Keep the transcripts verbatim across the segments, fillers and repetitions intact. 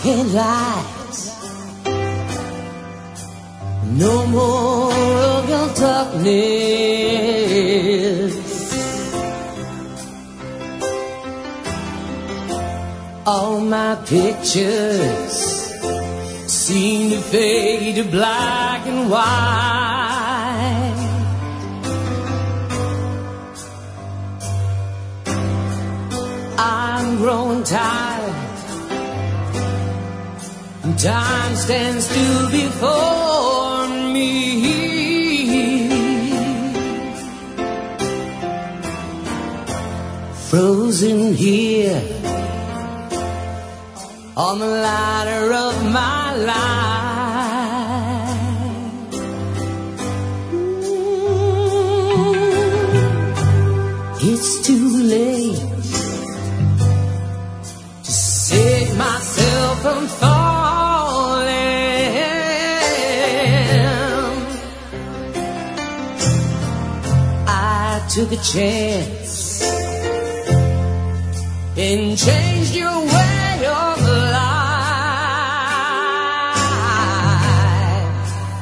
headlights. No more of darkness. All my pictures seem to fade to black and white. I'm growing tired, and time stands still before me. Frozen here on the ladder of my life. Mm-hmm. It's too late to save myself from falling. I took a chance and changed your way of life,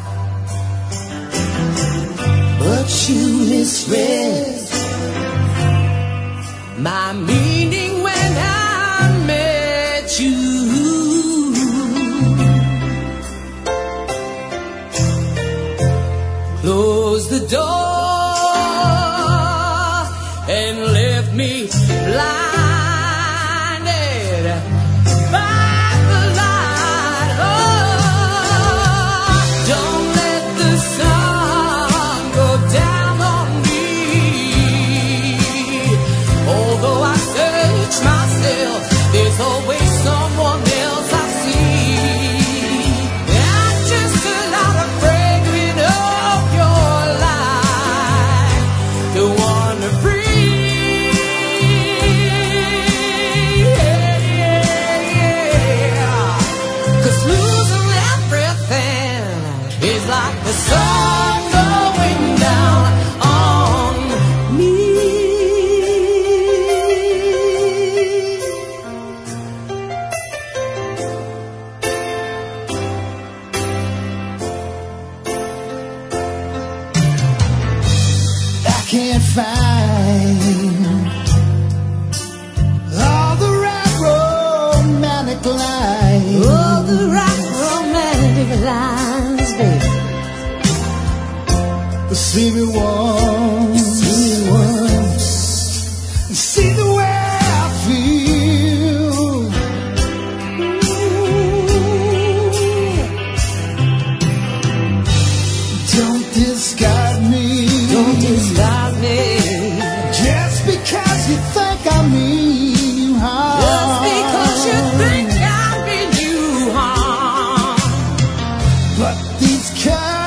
but you misread my meaning when I met you. Close the door and left me blinded by the light. Oh, don't let the sun go down on me. Although I search myself, there's always someone else I see. I'm just a lot of fragrance of your life, the one to breathe. Yeah, yeah, yeah. 'Cause losing everything is like the sun going down on me. I can't find all the right romantic lines, all the right romantic lines, baby. See me once, see me once, see the way I feel. Don't discard me, don't discard me, just because you think I mean you harm. Just because you think I mean you harm. But these cards